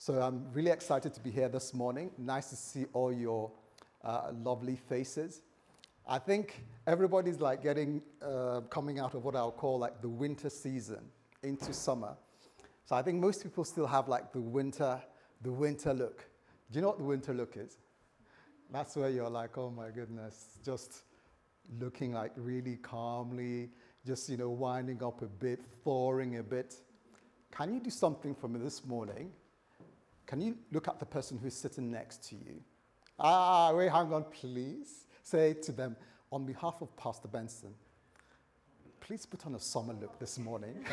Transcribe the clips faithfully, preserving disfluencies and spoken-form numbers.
So I'm really excited to be here this morning. Nice to see all your uh, lovely faces. I think everybody's like getting, uh, coming out of what I'll call like the winter season into summer. So I think most people still have like the winter, the winter look. Do you know what the winter look is? That's where you're like, oh my goodness, just looking like really calmly, just, you know, winding up a bit, thawing a bit. Can you do something for me this morning? Can you look at the person who's sitting next to you? Ah, wait, hang on, please. Say to them, on behalf of Pastor Benson, please put on a summer look this morning.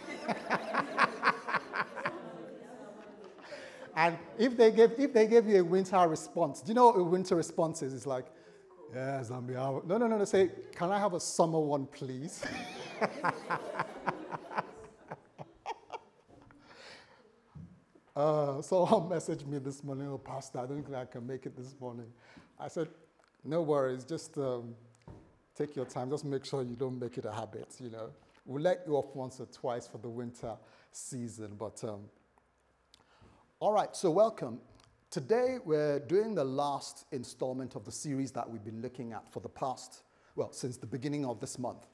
And if they give if they give you a winter response, do you know what a winter response is? It's like, yes, on behalf of, no, no, no, no, say, can I have a summer one, please? Uh, someone messaged me this morning, oh, Pastor, I don't think I can make it this morning. I said, no worries, just um, take your time. Just make sure you don't make it a habit, you know. We'll let you off once or twice for the winter season, but um, all right, so welcome. Today, we're doing the last installment of the series that we've been looking at for the past, well, since the beginning of this month.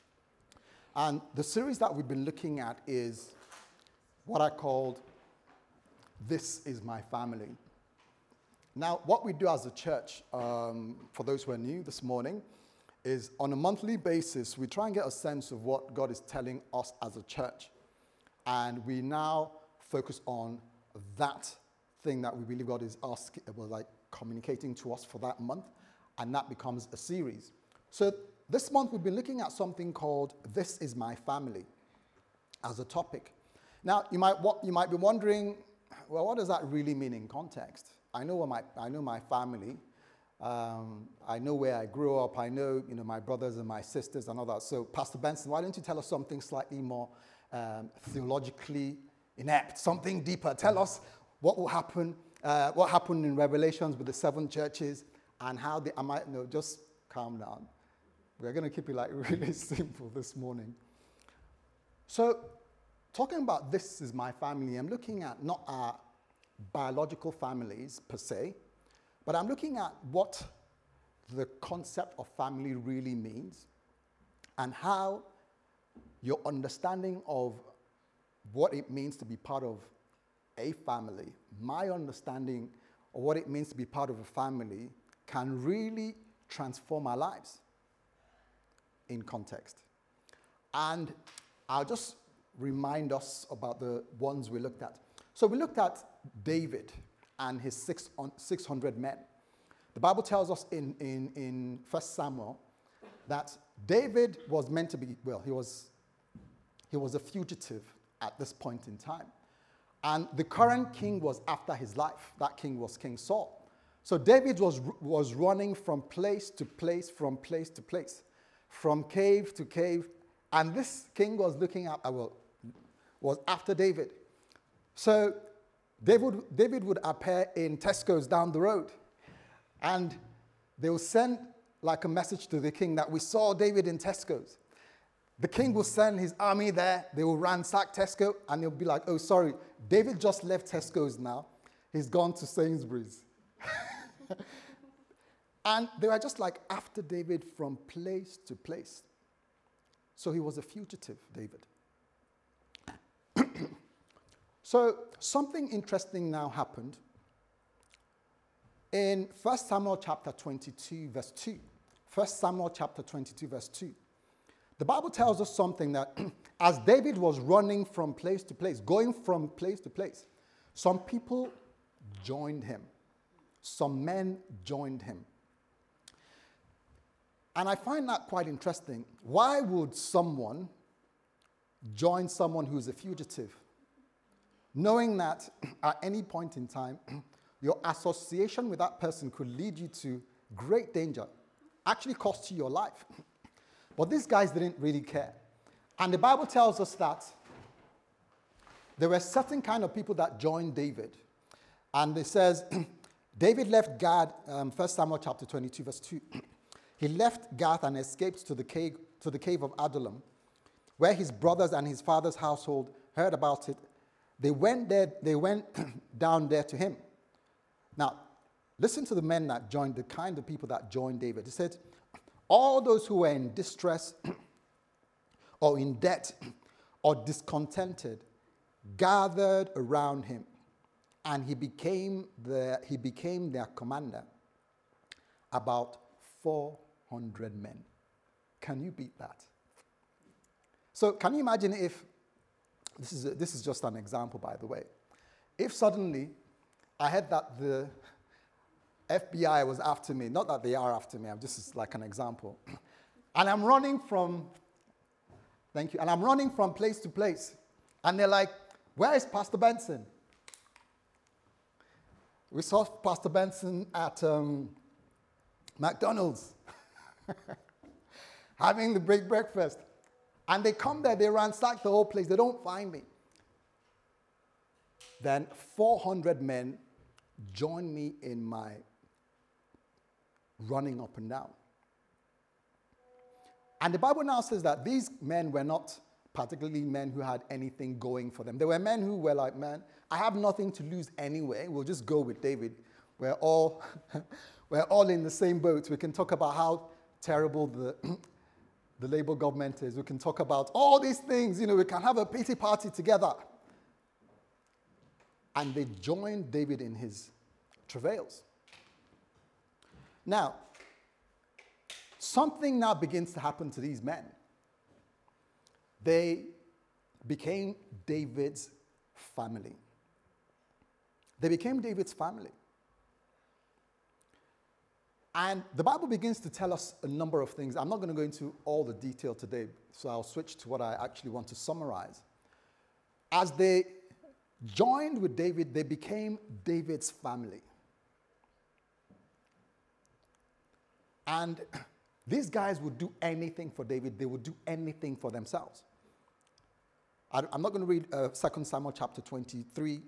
And the series that we've been looking at is what I called This Is My Family. Now, what we do as a church, um, for those who are new this morning, is on a monthly basis, we try and get a sense of what God is telling us as a church. And we now focus on that thing that we believe God is asking, well, like communicating to us for that month, and that becomes a series. So this month, we've been looking at something called This Is My Family as a topic. Now, you might, what, you might be wondering, well, what does that really mean in context? I know my I know my family. Um, I know where I grew up. I know, you know, my brothers and my sisters and all that. So, Pastor Benson, why don't you tell us something slightly more um, theologically inept, something deeper? Tell us what will happen, uh, what happened in Revelations with the seven churches, and how they. I might no, just calm down. We're going to keep it like really simple this morning. So, talking about This Is My Family, I'm looking at not our biological families per se, but I'm looking at what the concept of family really means and how your understanding of what it means to be part of a family, my understanding of what it means to be part of a family can really transform our lives in context. And I'll just remind us about the ones we looked at. So we looked at David and his six, six hundred men. The Bible tells us in, in, in First Samuel that David was meant to be, well, he was, he was a fugitive at this point in time. And the current king was after his life. That king was King Saul. So David was, was running from place to place, from place to place, from cave to cave. And this king was looking at, well, was after David. So David, David would appear in Tesco's down the road. And they will send like a message to the king that we saw David in Tesco's. The king will send his army there. They will ransack Tesco. And they'll be like, oh, sorry, David just left Tesco's now. He's gone to Sainsbury's. And they were just like after David from place to place. So he was a fugitive, David. So something interesting now happened in First Samuel chapter twenty-two, verse two. First Samuel chapter twenty-two, verse two. The Bible tells us something that as David was running from place to place, going from place to place, some people joined him. Some men joined him. And I find that quite interesting. Why would someone join someone who's a fugitive? Knowing that at any point in time, your association with that person could lead you to great danger, actually cost you your life. But these guys didn't really care. And the Bible tells us that there were certain kind of people that joined David. And it says, David left Gad, um, First Samuel chapter twenty-two, verse two. He left Gath and escaped to the cave, to the cave of Adullam, where his brothers and his father's household heard about it. They went there, they went down there to him. Now, listen to the men that joined, the kind of people that joined David. He said, all those who were in distress or in debt or discontented gathered around him, and he became the, he became their commander. About four hundred men. Can you beat that? So can you imagine if, this is, a, this is just an example, by the way, if suddenly I heard that the F B I was after me, not that they are after me, I'm just like an example, and I'm running from, thank you, and I'm running from place to place, and they're like, where is Pastor Benson? We saw Pastor Benson at um, McDonald's having the break breakfast. And they come there, they ransack the whole place, they don't find me. Then four hundred men join me in my running up and down. And the Bible now says that these men were not particularly men who had anything going for them. They were men who were like, man, I have nothing to lose anyway. We'll just go with David. We're all, we're all in the same boat. We can talk about how terrible the, the Labour government is. We can talk about all these things. You know, we can have a pity party together. And they joined David in his travails. Now, something now begins to happen to these men. They became David's family. They became David's family. And the Bible begins to tell us a number of things. I'm not going to go into all the detail today, so I'll switch to what I actually want to summarize. As they joined with David, they became David's family. And these guys would do anything for David. They would do anything for themselves. I, I'm not going to read uh, Second Samuel chapter twenty-three,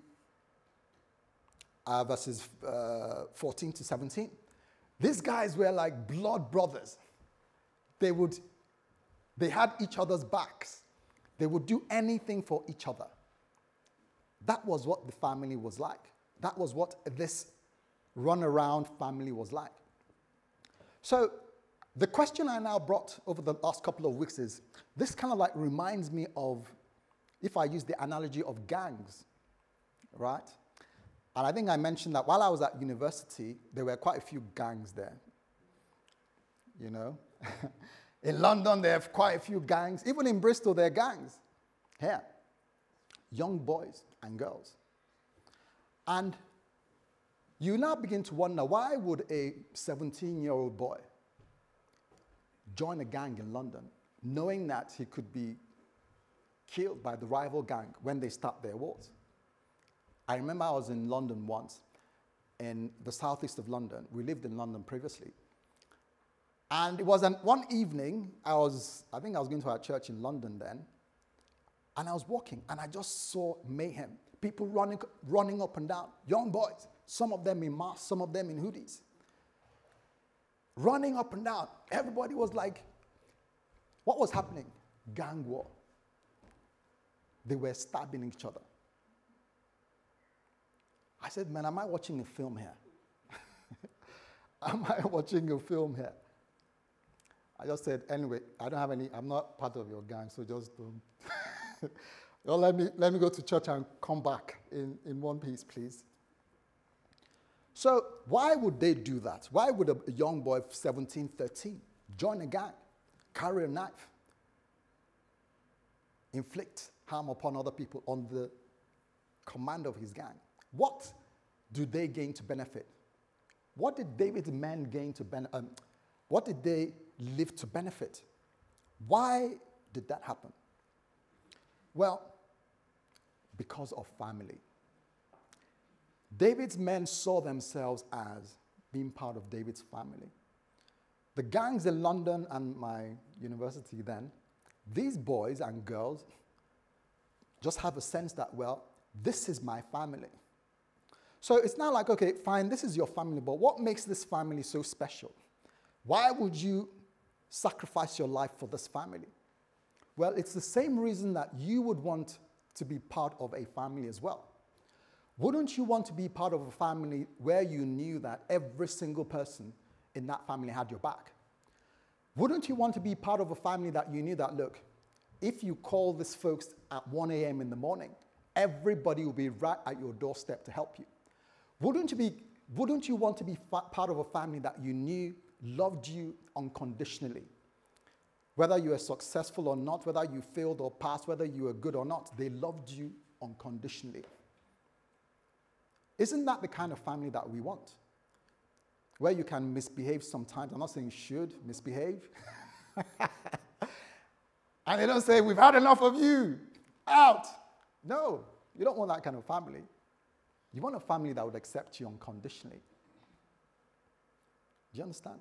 uh, verses uh, fourteen to seventeen. These guys were like blood brothers. They would, they had each other's backs. They would do anything for each other. That was what the family was like. That was what this run-around family was like. So the question I now brought over the last couple of weeks is, this kind of like reminds me of, if I use the analogy of gangs, right? And I think I mentioned that while I was at university, there were quite a few gangs there. You know? In London, there are quite a few gangs. Even in Bristol, there are gangs. Here. Young boys and girls. And you now begin to wonder, why would a seventeen-year-old boy join a gang in London, knowing that he could be killed by the rival gang when they start their wars? I remember I was in London once, in the southeast of London. We lived in London previously. And it was an, one evening, I was, I think I was going to our church in London then, and I was walking, and I just saw mayhem. People running, running up and down, young boys, some of them in masks, some of them in hoodies. Running up and down. Everybody was like, what was happening? Gang war. They were stabbing each other. I said, man, am I watching a film here? Am I watching a film here? I just said, anyway, I don't have any, I'm not part of your gang, so just don't. Well, let me, let me go to church and come back in, in one piece, please. So why would they do that? Why would a young boy of seventeen, thirteen join a gang, carry a knife, inflict harm upon other people on the command of his gang? What do they gain to benefit? What did David's men gain to benefit? Um, what did they live to benefit? Why did that happen? Well, because of family. David's men saw themselves as being part of David's family. The gangs in London and my university then, these boys and girls just have a sense that, well, this is my family. So it's not like, okay, fine, this is your family, but what makes this family so special? Why would you sacrifice your life for this family? Well, it's the same reason that you would want to be part of a family as well? Wouldn't you want to be part of a family where you knew that every single person in that family had your back? Wouldn't you want to be part of a family that you knew that, look, if you call these folks at one a.m. in the morning, everybody will be right at your doorstep to help you? Wouldn't you, be, wouldn't you want to be fa- part of a family that you knew loved you unconditionally? Whether you were successful or not, whether you failed or passed, whether you were good or not, they loved you unconditionally. Isn't that the kind of family that we want? Where you can misbehave sometimes. I'm not saying you should misbehave. And they don't say, we've had enough of you. Out. No, you don't want that kind of family. You want a family that would accept you unconditionally. Do you understand?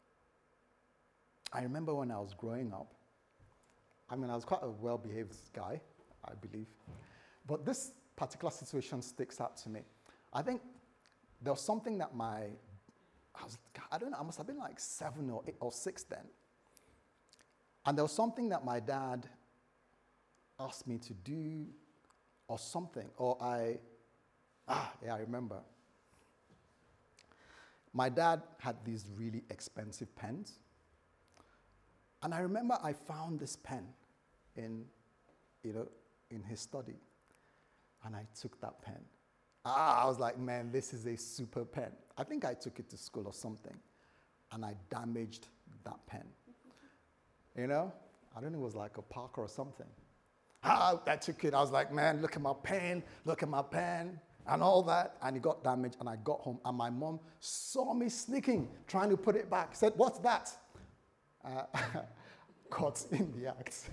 I remember when I was growing up, I mean, I was quite a well-behaved guy, I believe. But this particular situation sticks out to me. I think there was something that my, I, was, I don't know, I must have been like seven or eight or six then. And there was something that my dad asked me to do or something, or I, ah, yeah, I remember. My dad had these really expensive pens. And I remember I found this pen in, you know, in his study. And I took that pen. Ah, I was like, man, this is a super pen. I think I took it to school or something. And I damaged that pen. You know? I don't know, it was like a Parker or something. Ah, I took it. I was like, man, look at my pen, look at my pen, and all that. And it got damaged, and I got home, and my mom saw me sneaking, trying to put it back. Said, what's that? Uh, caught in the act.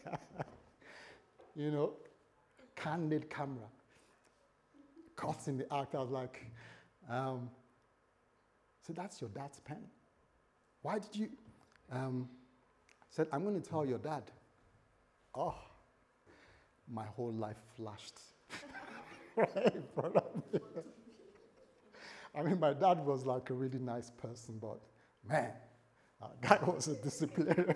You know, candid camera. Caught in the act. I was like, um, so that's your dad's pen. Why did you? Um, said, I'm going to tell your dad. Oh, my whole life flashed right in front of me. I mean, my dad was like a really nice person, but man, that guy was a disciplinarian.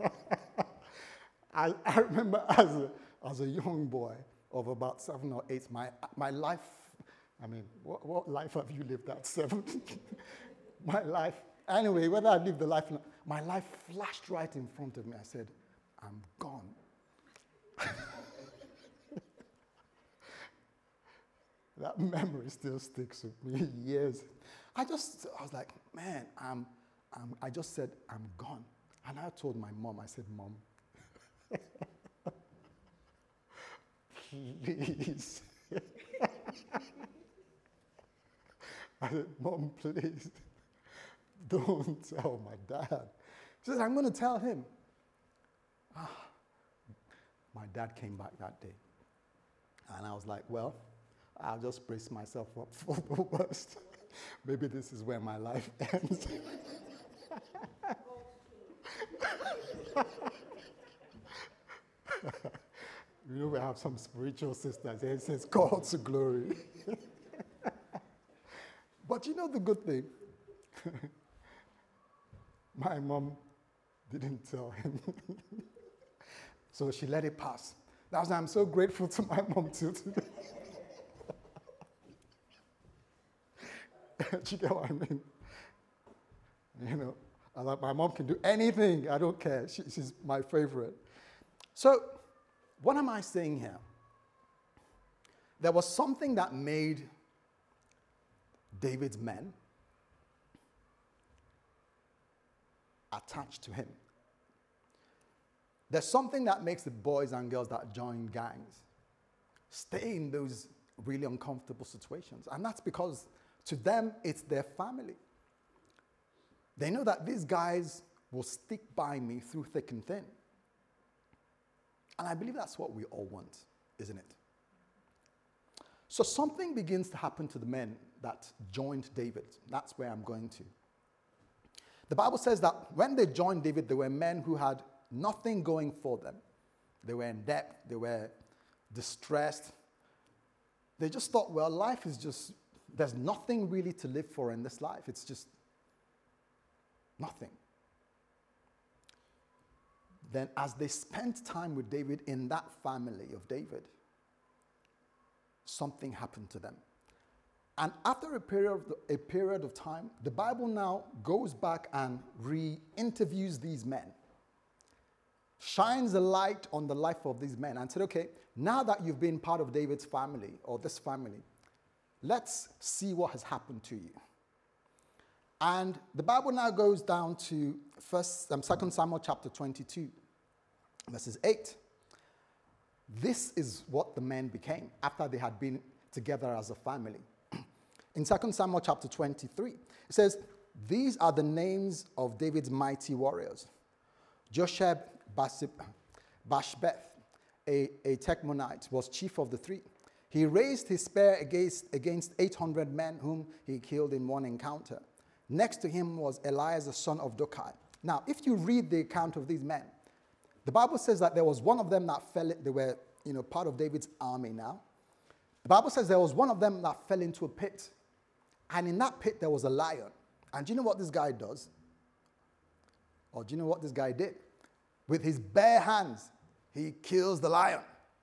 I, I remember as a, as a young boy of about seven or eight, my, my life, I mean, what, what life have you lived at seven? My life, anyway, whether I lived the life, my life flashed right in front of me. I said, I'm gone. That memory still sticks with me years. I just, I was like, man, I'm, I'm, I just said, I'm gone. And I told my mom, I said, Mom, please. I said, Mom, please, don't tell my dad. She said, I'm going to tell him. Ah, my dad came back that day. And I was like, well, I'll just brace myself up for the worst. Maybe this is where my life ends. You know, we have some spiritual sisters. It says, call to glory. But you know the good thing? My mom didn't tell him. So she let it pass. That's why I'm so grateful to my mom till today. Do you get what I mean? You know, I like my mom can do anything. I don't care. She, she's my favorite. So, what am I saying here? There was something that made David's men attached to him. There's something that makes the boys and girls that join gangs stay in those really uncomfortable situations. And that's because to them, it's their family. They know that these guys will stick by me through thick and thin. And I believe that's what we all want, isn't it? So something begins to happen to the men that joined David. That's where I'm going to. The Bible says that when they joined David, they were men who had nothing going for them. They were in debt. They were distressed. They just thought, well, life is just, there's nothing really to live for in this life. It's just nothing. Then as they spent time with David in that family of David, something happened to them. And after a period, of the, a period of time, the Bible now goes back and re-interviews these men, shines a light on the life of these men and said, okay, now that you've been part of David's family or this family, let's see what has happened to you. And the Bible now goes down to First, um, Second Samuel chapter twenty-two, verses eight. This is what the men became after they had been together as a family. In Second Samuel chapter twenty-three, it says, these are the names of David's mighty warriors. Josheb Bashbeth, a, a Techmonite, was chief of the three. He raised his spear against, against eight hundred men whom he killed in one encounter. Next to him was Elias, the son of Dokai. Now, if you read the account of these men, the Bible says that there was one of them that fell, they were, you know, part of David's army now. The Bible says there was one of them that fell into a pit. And in that pit, there was a lion. And do you know what this guy does? Or do you know what this guy did? With his bare hands, he kills the lion.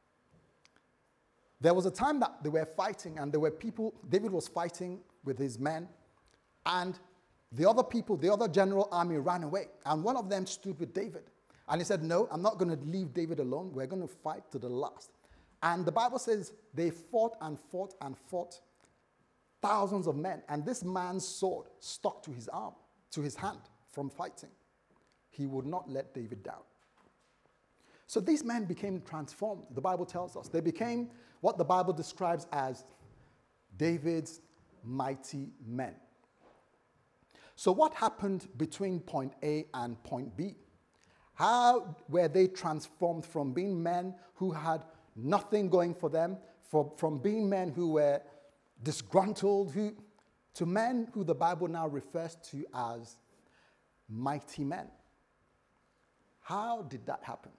There was a time that they were fighting, and there were people, David was fighting with his men, and the other people, the other general army ran away. And one of them stood with David. And he said, no, I'm not going to leave David alone. We're going to fight to the last. And the Bible says they fought and fought and fought, thousands of men. And this man's sword stuck to his arm, to his hand from fighting. He would not let David down. So these men became transformed, the Bible tells us. They became what the Bible describes as David's mighty men. So what happened between point A and point B? How were they transformed from being men who had nothing going for them, from, from being men who were disgruntled, who, to men who the Bible now refers to as mighty men? How did that happen?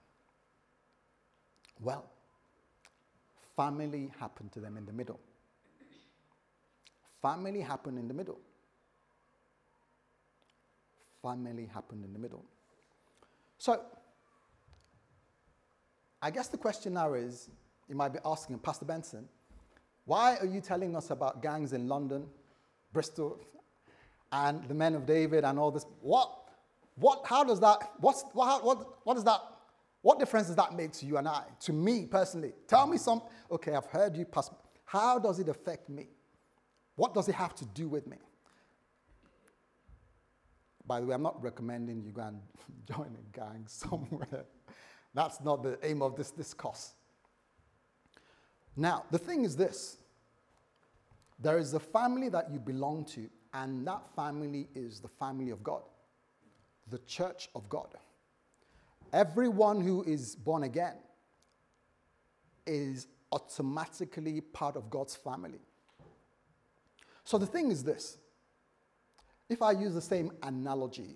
Well, family happened to them in the middle. Family happened in the middle. Family happened in the middle. So, I guess the question now is, you might be asking, Pastor Benson, why are you telling us about gangs in London, Bristol, and the men of David and all this? What, what, how does that, what's, what, what, what does that, what difference does that make to you and I, to me personally? Tell me some, okay, I've heard you, Pastor. How does it affect me? What does it have to do with me? By the way, I'm not recommending you go and join a gang somewhere. That's not the aim of this discourse. Now, the thing is this. There is a family that you belong to, and that family is the family of God, the church of God. Everyone who is born again is automatically part of God's family. So the thing is this. If I use the same analogy,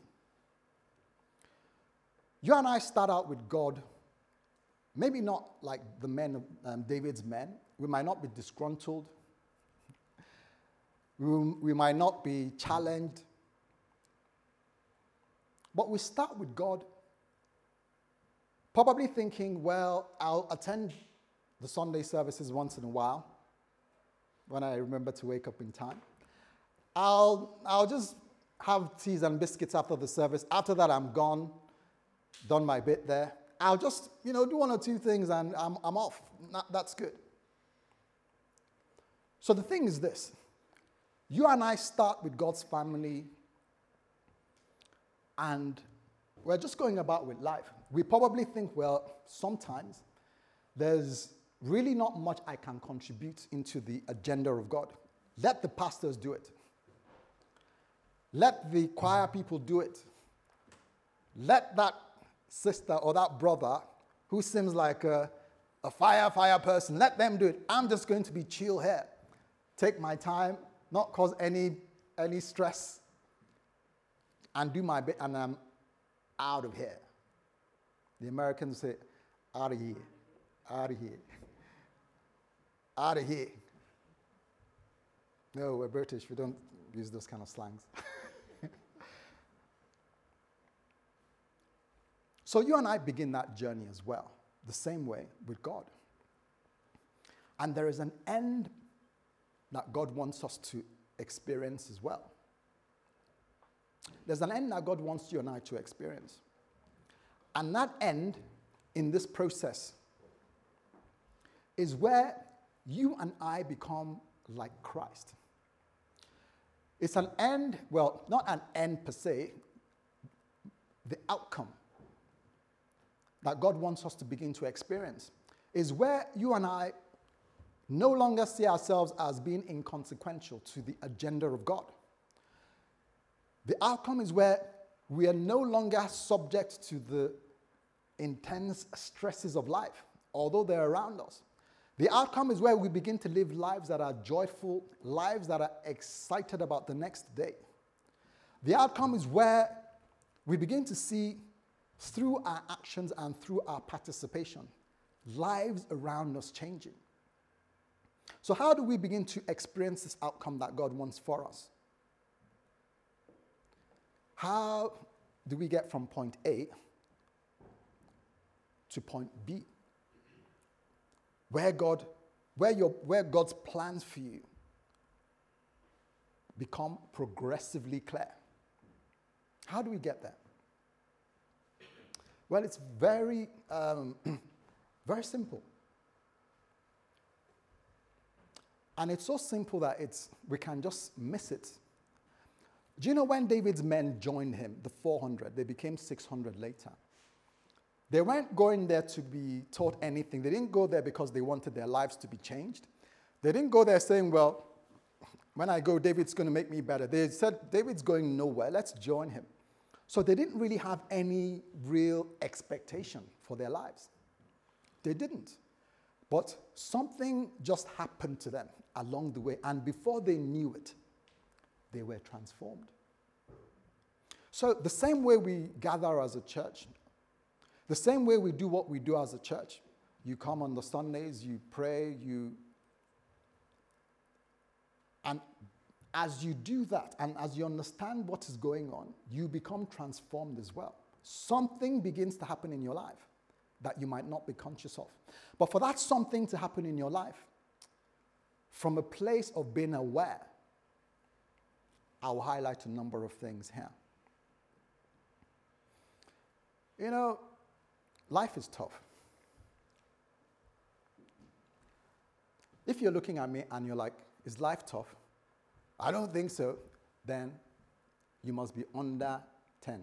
you and I start out with God, maybe not like the men of um, David's men. We might not be disgruntled. We, we might not be challenged. But we start with God, probably thinking, well, I'll attend the Sunday services once in a while when I remember to wake up in time. I'll, I'll just have teas and biscuits after the service. After that, I'm gone, done my bit there. I'll just, you know, do one or two things and I'm, I'm off. Not, that's good. So the thing is this. You and I start with God's family and we're just going about with life. We probably think, well, sometimes there's really not much I can contribute into the agenda of God. Let the pastors do it. Let the choir people do it. Let that sister or that brother who seems like a, a fire, fire person, let them do it. I'm just going to be chill here. Take my time, not cause any, any stress, and do my bit, and I'm out of here. The Americans say, out of here, out of here, out of here. No, we're British. We don't use those kind of slangs. So you and I begin that journey as well, the same way with God. And there is an end that God wants us to experience as well. There's an end that God wants you and I to experience. And that end in this process is where you and I become like Christ. It's an end, well, not an end per se, the outcome that God wants us to begin to experience is where you and I no longer see ourselves as being inconsequential to the agenda of God. The outcome is where we are no longer subject to the intense stresses of life, although they're around us. The outcome is where we begin to live lives that are joyful, lives that are excited about the next day. The outcome is where we begin to see, through our actions and through our participation, lives around us changing. So how do we begin to experience this outcome that God wants for us? How do we get from point A to point B? Where God, where your, where God's plans for you become progressively clear. How do we get there? Well, it's very, um, very simple. And it's so simple that it's, we can just miss it. Do you know when David's men joined him, the four hundred, they became six hundred later? They weren't going there to be taught anything. They didn't go there because they wanted their lives to be changed. They didn't go there saying, well, when I go, David's going to make me better. They said, David's going nowhere. Let's join him. So they didn't really have any real expectation for their lives. They didn't. But something just happened to them along the way. And before they knew it, they were transformed. So the same way we gather as a church, the same way we do what we do as a church, you come on the Sundays, you pray, you... And as you do that, and as you understand what is going on, you become transformed as well. Something begins to happen in your life that you might not be conscious of. But for that something to happen in your life, from a place of being aware, I'll highlight a number of things here. You know, life is tough. If you're looking at me and you're like, is life tough? I don't think so. Then you must be under ten.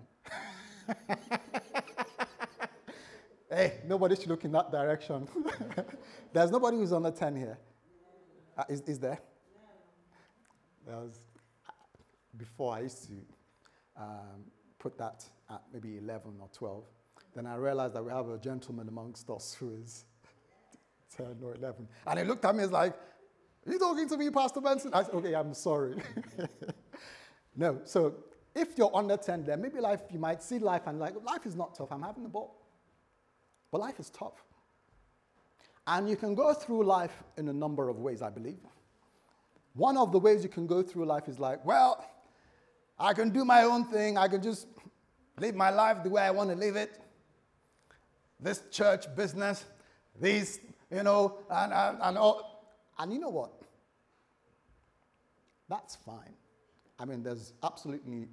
Hey, nobody should look in that direction. There's nobody who's under ten here. Uh, is, is there? There was, before I used to um, put that at maybe eleven or twelve. Then I realized that we have a gentleman amongst us who is ten or eleven. And he looked at me and was like, are you talking to me, Pastor Benson? I said, okay, I'm sorry. No, so if you're under ten, then maybe life, you might see life and like, life is not tough, I'm having a ball. But life is tough. And you can go through life in a number of ways, I believe. One of the ways you can go through life is like, well, I can do my own thing. I can just live my life the way I want to live it. This church business, these, you know, and, and, and all. And you know what? That's fine. I mean, there's absolutely,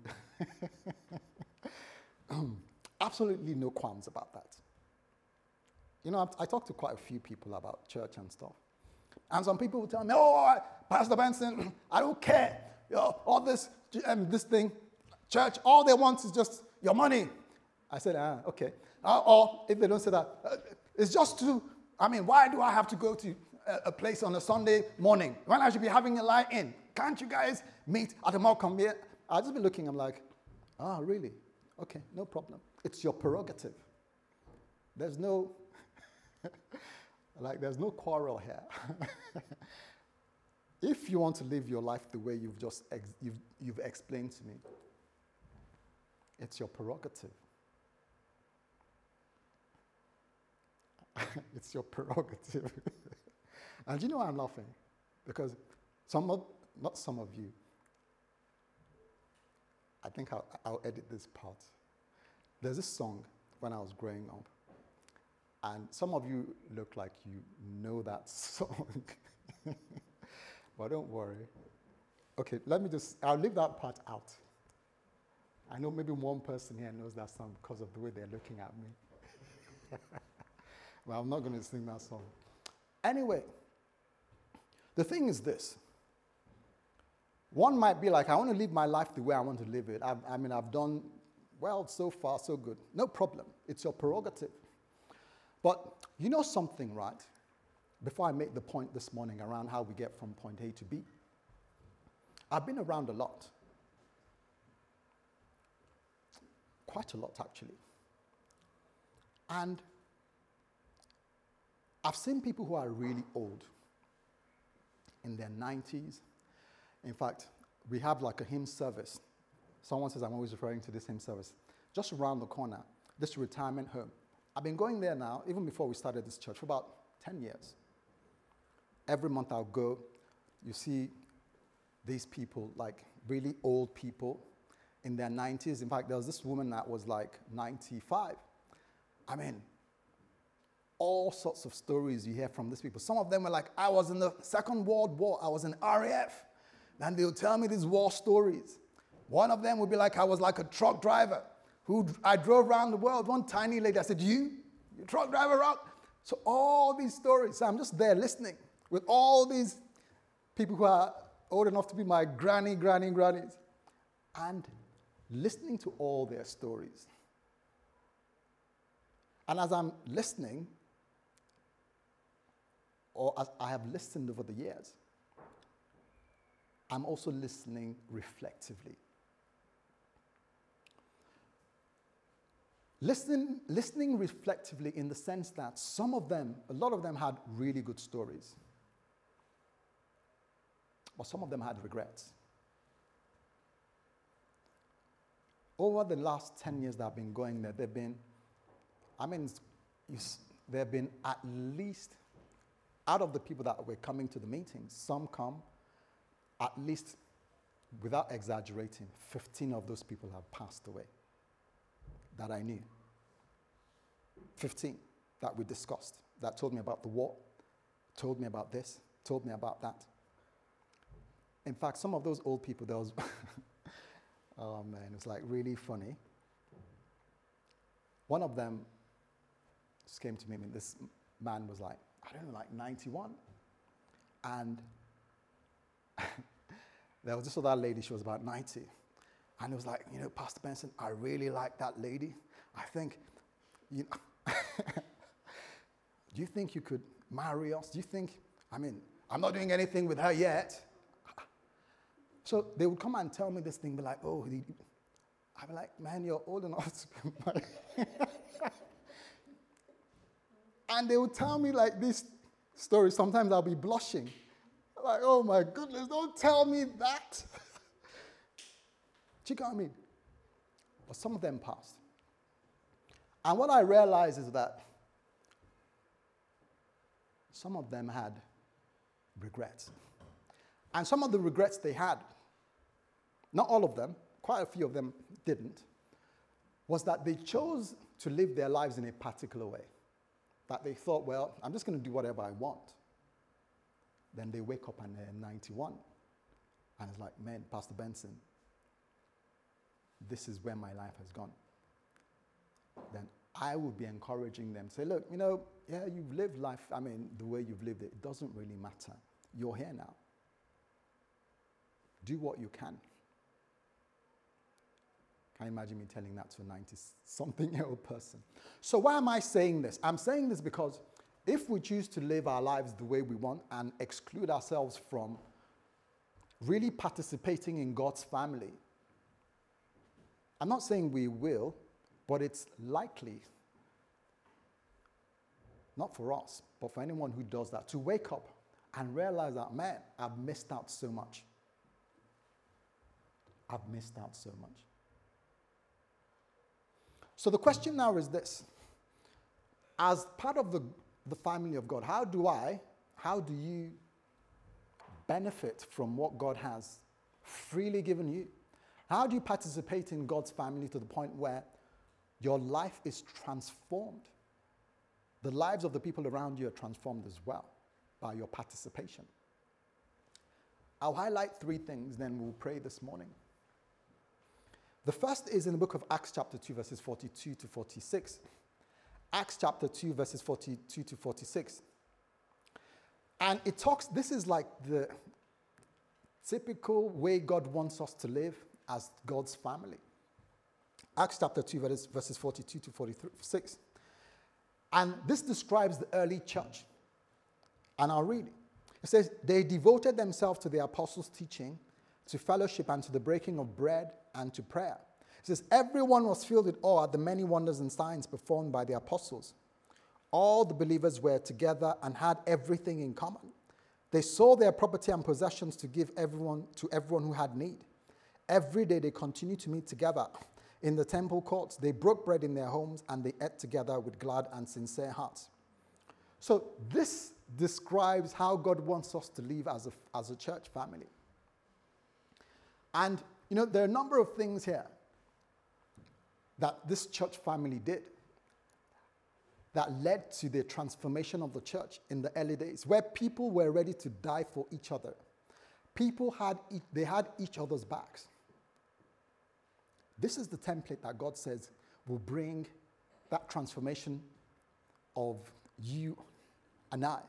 absolutely no qualms about that. You know, I talk to quite a few people about church and stuff. And some people will tell me, oh, Pastor Benson, I don't care. You know, all this, um, this thing, church, all they want is just your money. I said, ah, okay. Uh, or if they don't say that, uh, it's just to, I mean, why do I have to go to a, a place on a Sunday morning when I should be having a lie-in? Can't you guys meet at a mall come here? I'll just be looking, I'm like, ah, oh, really? Okay, no problem. It's your prerogative. There's no, like, there's no quarrel here. If you want to live your life the way you've just ex- you've, you've explained to me, it's your prerogative. It's your prerogative. And you know why I'm laughing? Because some of, not some of you, I think I'll, I'll edit this part. There's this song when I was growing up. And some of you look like you know that song. But don't worry. Okay, let me just, I'll leave that part out. I know maybe one person here knows that song because of the way they're looking at me. Well, I'm not going to sing that song. Anyway, the thing is this. One might be like, I want to live my life the way I want to live it. I've, I mean, I've done well so far, so good. No problem. It's your prerogative. But you know something, right? Before I make the point this morning around how we get from point A to B, I've been around a lot. Quite a lot, actually. And I've seen people who are really old, in their nineties. In fact, we have like a hymn service. Someone says I'm always referring to this hymn service. Just around the corner, this retirement home. I've been going there now, even before we started this church, for about ten years. Every month I'll go, you see these people, like really old people in their nineties. In fact, there was this woman that was like ninety-five. I mean, all sorts of stories you hear from these people. Some of them were like, I was in the Second World War, I was in R A F. And they'll tell me these war stories. One of them would be like, I was like a truck driver who I drove around the world. One tiny lady, I said, you? You truck driver around? So all these stories, so I'm just there listening with all these people who are old enough to be my granny, granny, grannies, and listening to all their stories. And as I'm listening, or as I have listened over the years, I'm also listening reflectively. Listen, listening reflectively in the sense that some of them, a lot of them had really good stories. But some of them had regrets. Over the last ten years that I've been going there, there have been, I mean, there have been at least, out of the people that were coming to the meetings, some come, at least, without exaggerating, fifteen of those people have passed away that I knew. fifteen that we discussed, that told me about the war, told me about this, told me about that. In fact, some of those old people, there was, oh man, it was like really funny. One of them just came to me, I mean, this man was like, I don't know, like ninety-one. And there was this other lady, she was about ninety. And it was like, you know, Pastor Benson, I really like that lady. I think, you know, do you think you could marry us? Do you think, I mean, I'm not doing anything with her yet. So they would come and tell me this thing, be like, oh, I'd be like, man, you're old enough to be married. And they would tell me like this story. Sometimes I'll be blushing. Like, oh my goodness, don't tell me that. Do you get what I mean? But some of them passed. And what I realized is that some of them had regrets. And some of the regrets they had, not all of them, quite a few of them didn't, was that they chose to live their lives in a particular way. That they thought, well, I'm just going to do whatever I want. Then they wake up and they're ninety-one. And it's like, man, Pastor Benson, this is where my life has gone. Then I will be encouraging them. Say, look, you know, yeah, you've lived life, I mean, the way you've lived it, it doesn't really matter. You're here now. Do what you can. Can you imagine me telling that to a ninety-something-year-old person? So why am I saying this? I'm saying this because if we choose to live our lives the way we want and exclude ourselves from really participating in God's family, I'm not saying we will, but it's likely, not for us, but for anyone who does that, to wake up and realize that, man, I've missed out so much. I've missed out so much. So the question now is this. As part of the, the family of God, how do I, how do you benefit from what God has freely given you? How do you participate in God's family to the point where your life is transformed? the lives of the people around you are transformed as well by your participation. I'll highlight three things, then we'll pray this morning. The first is in the book of Acts chapter two, verses forty-two to forty-six. Acts chapter two, verses forty-two to forty-six. And it talks, this is like the typical way God wants us to live as God's family. Acts chapter two, verses forty-two to forty-six. And this describes the early church. And I'll read it. It says, they devoted themselves to the apostles' teaching, to fellowship, and to the breaking of bread, and to prayer. It says, everyone was filled with awe at the many wonders and signs performed by the apostles. All the believers were together and had everything in common. They sold their property and possessions to give everyone to everyone who had need. Every day they continued to meet together in the temple courts. They broke bread in their homes and they ate together with glad and sincere hearts. So this describes how God wants us to live as a, as a church family. And, you know, there are a number of things here that this church family did that led to the transformation of the church in the early days, where people were ready to die for each other. People had, they had each other's backs. This is the template that God says will bring that transformation of you and I.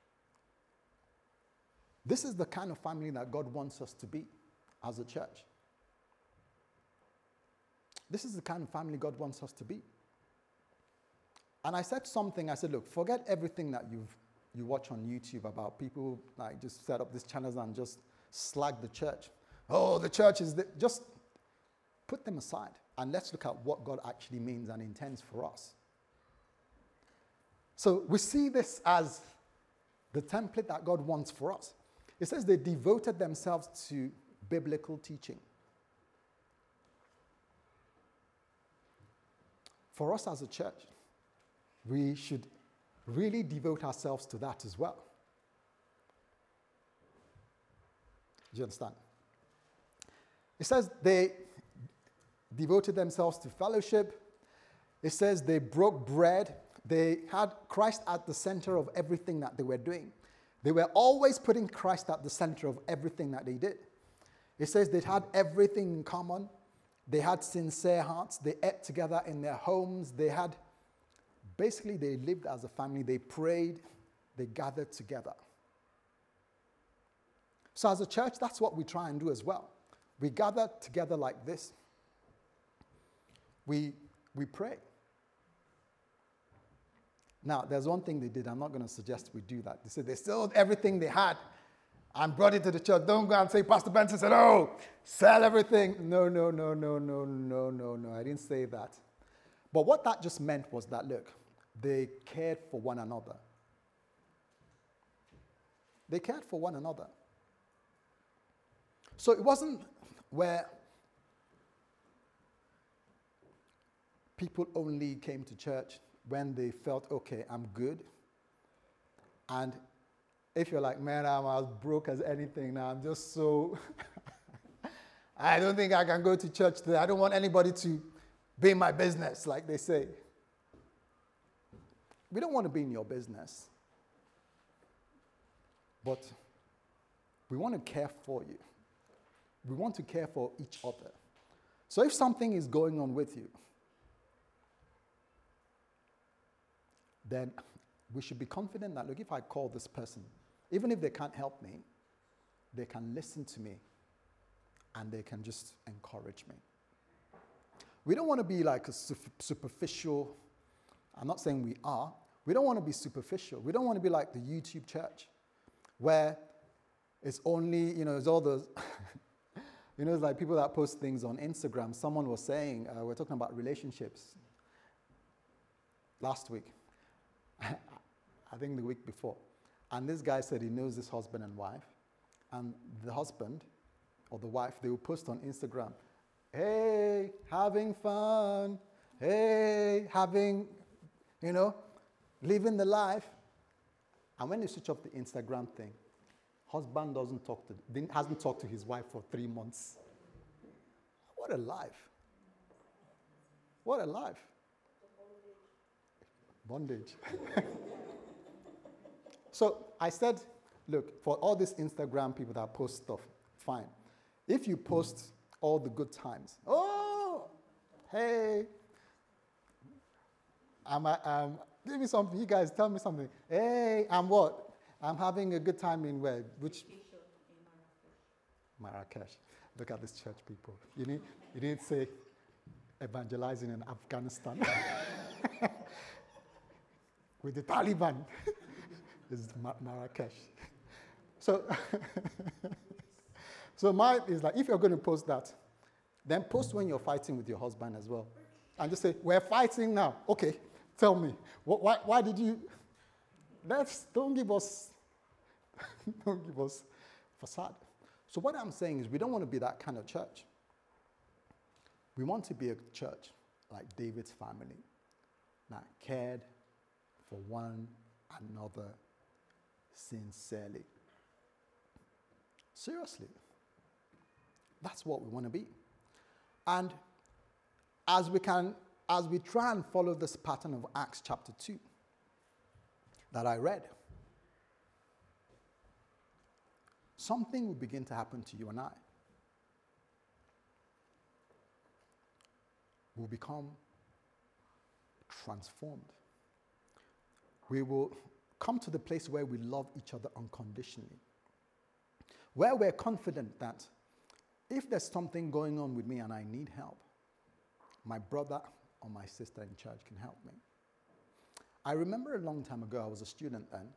This is the kind of family that God wants us to be as a church. This is the kind of family God wants us to be. And I said something, I said, look, forget everything that you've you watch on YouTube about people like just set up these channels and just slag the church. Oh, the church is the, just put them aside and let's look at what God actually means and intends for us. So we see this as the template that God wants for us. It says they devoted themselves to biblical teaching. For us as a church, we should really devote ourselves to that as well. Do you understand? It says they devoted themselves to fellowship. It says they broke bread. They had Christ at the center of everything that they were doing. They were always putting Christ at the center of everything that they did. It says they had everything in common. They had sincere hearts. They ate together in their homes. They had, basically, they lived as a family. They prayed. They gathered together. So as a church, that's what we try and do as well. We gather together like this. We, we pray. Now, there's one thing they did. I'm not going to suggest we do that. They said they sold everything they had and brought it to the church. Don't go and say, Pastor Benson said, oh, sell everything. No, no, no, no, no, no, no, no. I didn't say that. But what that just meant was that, look, they cared for one another. They cared for one another. So it wasn't where people only came to church when they felt, okay, I'm good. And if you're like, man, I'm as broke as anything now, I'm just so, I don't think I can go to church today. I don't want anybody to be in my business, like they say. We don't want to be in your business. But we want to care for you. We want to care for each other. So if something is going on with you, then we should be confident that, look, if I call this person, even if they can't help me, they can listen to me and they can just encourage me. We don't want to be like a superficial, I'm not saying we are, we don't want to be superficial. We don't want to be like the YouTube church where it's only, you know, it's all those, you know, it's like people that post things on Instagram. Someone was saying, uh, we're talking about relationships last week. I think the week before. And this guy said he knows this husband and wife. And the husband or the wife, they will post on Instagram, hey, having fun. Hey, having, you know, living the life. And when they switch off the Instagram thing, husband doesn't talk to, hasn't talked to his wife for three months. What a life. What a life. Bondage. So I said, look, for all these Instagram people that post stuff, fine. If you post all the good times, oh, hey, I'm, um, give me something. You guys tell me something. Hey, I'm what? I'm having a good time in where? Which? Marrakesh. Look at these church people. You need, you didn't say evangelizing in Afghanistan with the Taliban. This is Mar- Marrakesh. So, so mine is like, if you're going to post that, then post when you're fighting with your husband as well. And just say, we're fighting now. Okay, tell me, what, why, why did you? Let's, don't give us, don't give us facade. So what I'm saying is we don't want to be that kind of church. We want to be a church like David's family that cared for one another sincerely. Seriously. That's what we want to be. And as we can, as we try and follow this pattern of Acts chapter two that I read, something will begin to happen to you and I. We'll become transformed. We will come to the place where we love each other unconditionally, where we're confident that if there's something going on with me and I need help, my brother or my sister in church can help me. I remember a long time ago, I was a student then,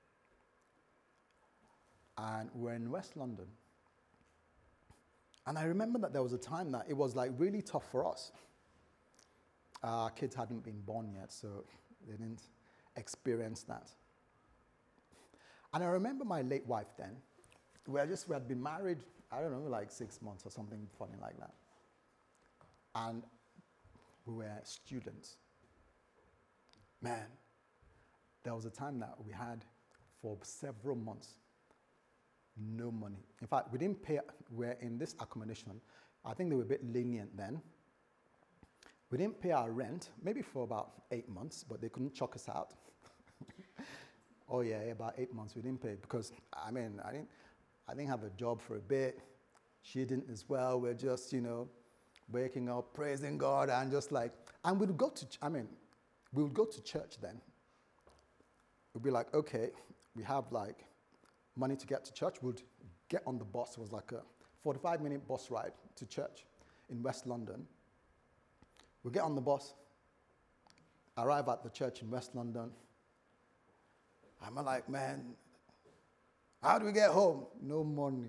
and we're in West London. And I remember that there was a time that it was like really tough for us. Our kids hadn't been born yet, so they didn't experience that. And I remember my late wife then, we had just, we had been married, I don't know, like six months or something funny like that. And we were students. Man, there was a time that we had, for several months, no money. In fact, we didn't pay, we're in this accommodation. I think they were a bit lenient then. We didn't pay our rent, maybe for about eight months, but they couldn't chuck us out. Oh yeah, about eight months we didn't pay because, I mean, I didn't, I didn't have a job for a bit. She didn't as well. We're just, you know, waking up, praising God, and just like, and we'd go to, I mean, we would go to church then. We'd be like, okay, we have like money to get to church. We'd get on the bus. It was like a forty-five minute bus ride to church in West London. We get on the bus, arrive at the church in West London. I'm like, man, how do we get home? No money.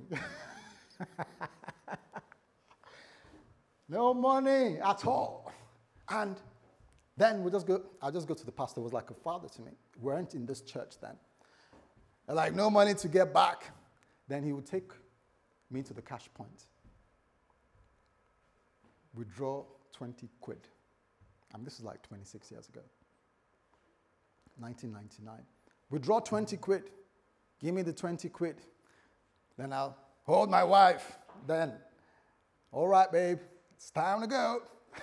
No money at all. And then we just go, I just go to the pastor, who was like a father to me. We weren't in this church then. They're like, no money to get back. Then he would take me to the cash point. Withdraw twenty quid. And this is like twenty-six years ago. nineteen ninety-nine. Withdraw twenty quid. Give me the twenty quid. Then I'll hold my wife. Then, all right, babe, it's time to go.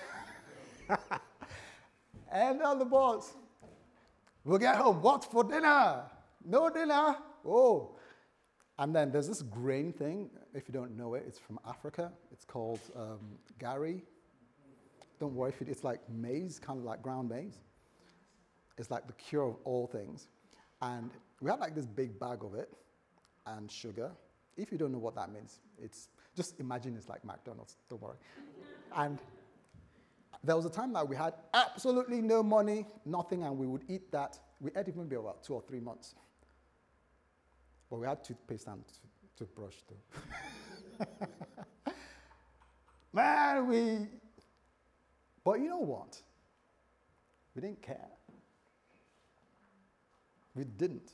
And on the bus. We'll get home. What for dinner? No dinner. Oh. And then there's this grain thing. If you don't know it, it's from Africa. It's called um, gari. Don't worry if it, it's like maize, kind of like ground maize. It's like the cure of all things. And we had like this big bag of it and sugar. If you don't know what that means, it's just imagine it's like McDonald's, don't worry. And there was a time that we had absolutely no money, nothing, and we would eat that. We ate it maybe about two or three months. But we had toothpaste and toothbrush too. Man, we... But you know what? We didn't care. We didn't.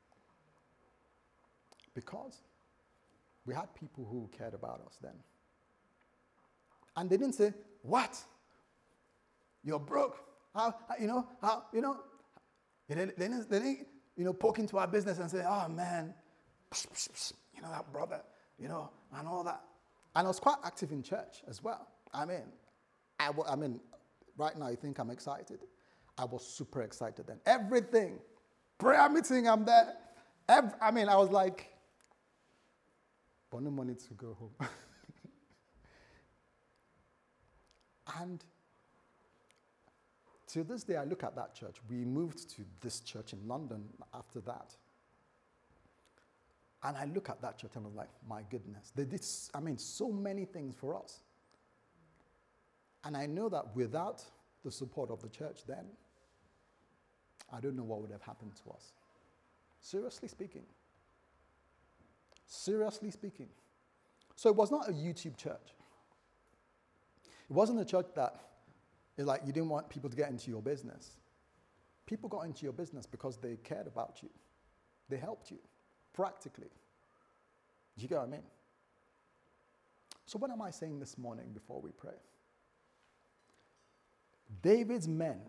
Because we had people who cared about us then. And they didn't say, what? You're broke. How, you know, how, you know. They didn't, they didn't, they didn't you know, poke into our business and say, oh man, psh, psh, psh, you know, that brother, you know, and all that. And I was quite active in church as well. I mean, I, I mean, right now you think I'm excited. I was super excited then. Everything, prayer meeting, I'm there. Every, I mean, I was like, but no money to go home. And to this day, I look at that church. We moved to this church in London after that. And I look at that church and I'm like, my goodness. They did, I mean, so many things for us. And I know that without the support of the church then, I don't know what would have happened to us. Seriously speaking. Seriously speaking. So it was not a YouTube church. It wasn't a church that is like you didn't want people to get into your business. People got into your business because they cared about you. They helped you, practically. Do you get what I mean? So what am I saying this morning before we pray? David's men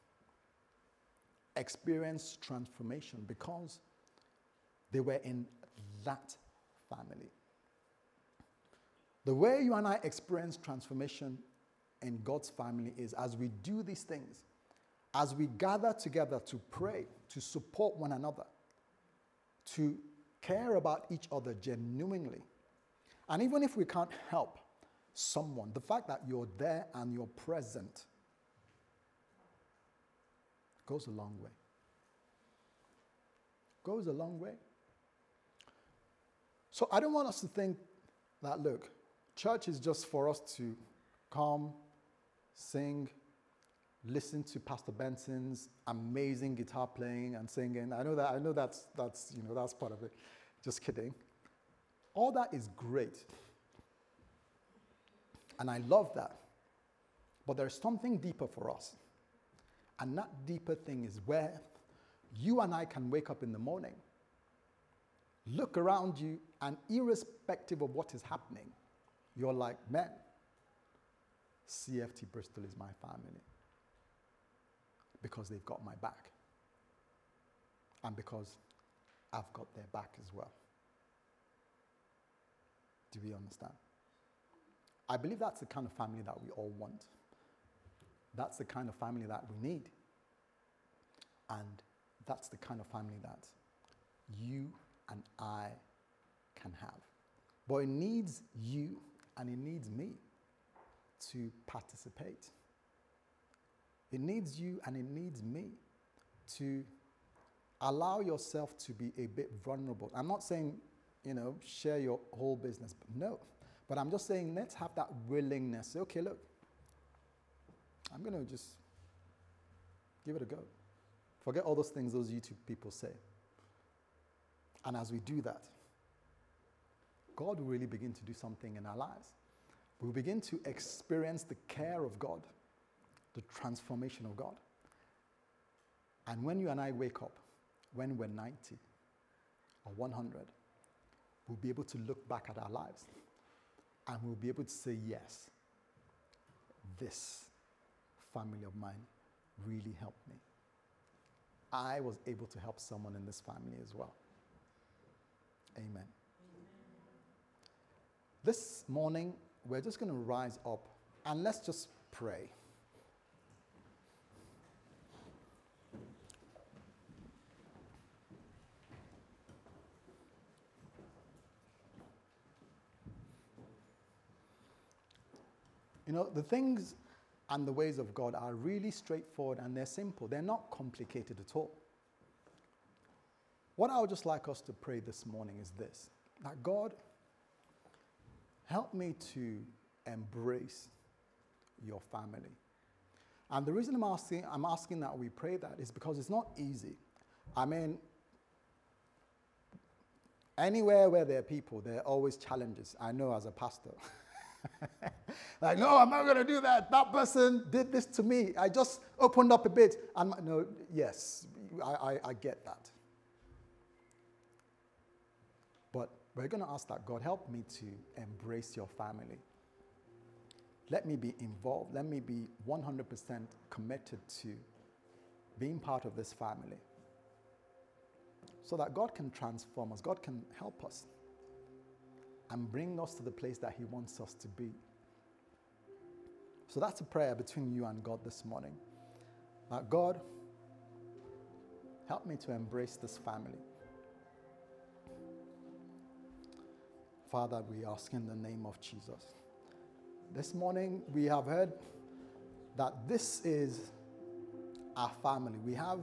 experienced transformation because they were in that family. The way you and I experience transformation in God's family is as we do these things, as we gather together to pray, to support one another, to care about each other genuinely. And even if we can't help someone, the fact that you're there and you're present goes a long way. Goes a long way. So I don't want us to think that, look, church is just for us to come, sing, listen to Pastor Benson's amazing guitar playing and singing. I know that I know that's that's you know that's part of it. Just kidding. All that is great. And I love that. But there's something deeper for us. And that deeper thing is where you and I can wake up in the morning, look around you, and irrespective of what is happening, you're like, man, C F T Bristol is my family. Because they've got my back. And because I've got their back as well. Do we understand? I believe that's the kind of family that we all want. That's the kind of family that we need. And that's the kind of family that you and I can have. But it needs you and it needs me to participate. It needs you and it needs me to allow yourself to be a bit vulnerable. I'm not saying, you know, share your whole business. No. But I'm just saying, let's have that willingness. Say, okay, look, I'm going to just give it a go. Forget all those things those YouTube people say. And as we do that, God will really begin to do something in our lives. We'll begin to experience the care of God, the transformation of God. And when you and I wake up, when we're ninety or one hundred, we'll be able to look back at our lives and we'll be able to say, yes, this family of mine really helped me. I was able to help someone in this family as well. Amen. Amen. This morning, we're just going to rise up and let's just pray. You know, the things and the ways of God are really straightforward and they're simple. They're not complicated at all. What I would just like us to pray this morning is this, that God, help me to embrace your family. And the reason I'm asking, I'm asking that we pray that is because it's not easy. I mean, anywhere where there are people, there are always challenges. I know as a pastor. Like, no, I'm not going to do that. That person did this to me. I just opened up a bit. And my, no, yes, I, I, I get that. But we're going to ask that God help me to embrace your family. Let me be involved. Let me be one hundred percent committed to being part of this family. So that God can transform us. God can help us and bring us to the place that he wants us to be. So that's a prayer between you and God this morning. Uh, God, help me to embrace this family. Father, we ask in the name of Jesus. This morning, we have heard that this is our family. We have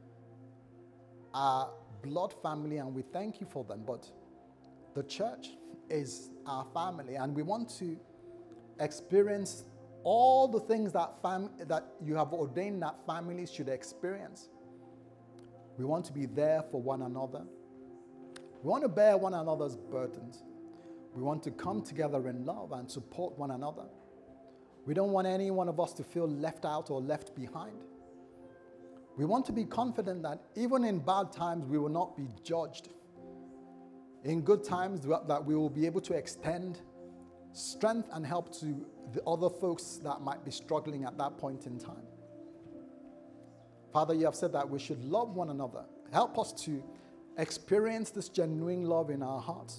our blood family, and we thank you for them. But the church is our family, and we want to experience all the things that fam- that you have ordained that families should experience. We want to be there for one another. We want to bear one another's burdens. We want to come together in love and support one another. We don't want any one of us to feel left out or left behind. We want to be confident that even in bad times, we will not be judged. In good times, that we will be able to extend strength and help to the other folks that might be struggling at that point in time. Father, you have said that we should love one another. Help us to experience this genuine love in our hearts.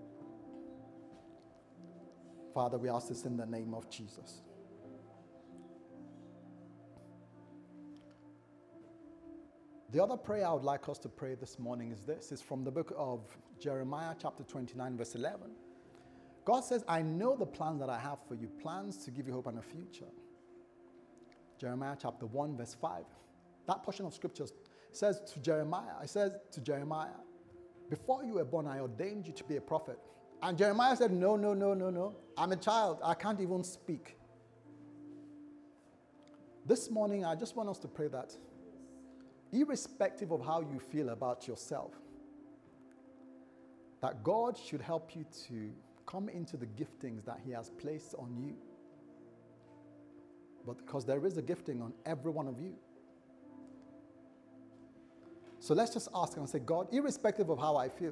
Father, we ask this in the name of Jesus. The other prayer I would like us to pray this morning is this. It's from the book of Jeremiah chapter twenty-nine, verse eleven. God says, I know the plans that I have for you, plans to give you hope and a future. Jeremiah chapter one, verse five. That portion of scripture says to Jeremiah, I said to Jeremiah, before you were born, I ordained you to be a prophet. And Jeremiah said, no, no, no, no, no. I'm a child. I can't even speak. This morning, I just want us to pray that irrespective of how you feel about yourself, that God should help you to come into the giftings that he has placed on you. But because there is a gifting on every one of you. So let's just ask and say, God, irrespective of how I feel,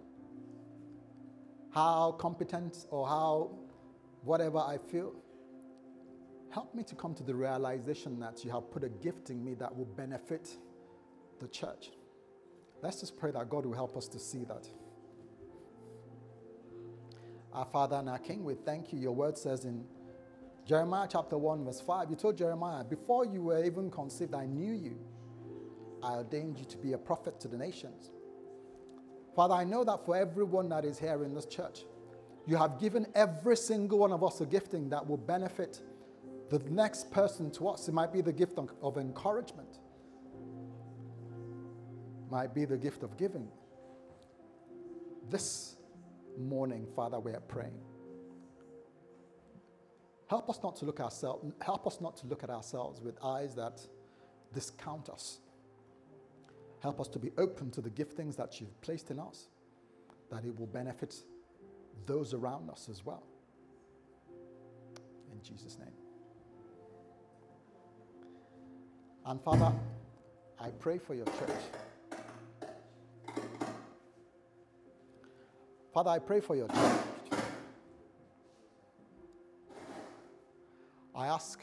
how competent or how whatever I feel, help me to come to the realization that you have put a gift in me that will benefit the church. Let's just pray that God will help us to see that. Our Father and our King, we thank you. Your word says in Jeremiah chapter one, verse five, you told Jeremiah, before you were even conceived, I knew you. I ordained you to be a prophet to the nations. Father, I know that for everyone that is here in this church, you have given every single one of us a gifting that will benefit the next person to us. It might be the gift of encouragement. Might be the gift of giving. This morning, Father, we are praying. Help us not to look ourselves, help us not to look at ourselves with eyes that discount us. Help us to be open to the giftings that you've placed in us, that it will benefit those around us as well. In Jesus' name. And Father, I pray for your church. Father, I pray for your church. I ask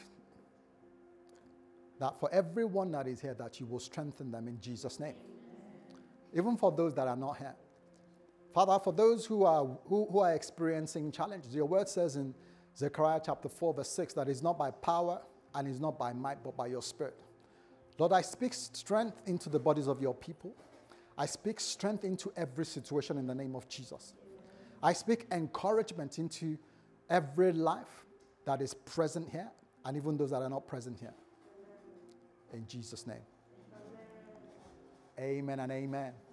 that for everyone that is here, that you will strengthen them in Jesus' name. Even for those that are not here. Father, for those who are who, who are experiencing challenges, your word says in Zechariah chapter four, verse six, that it's not by power and it's not by might, but by your spirit. Lord, I speak strength into the bodies of your people. I speak strength into every situation in the name of Jesus. I speak encouragement into every life that is present here and even those that are not present here. In Jesus' name. Amen and amen.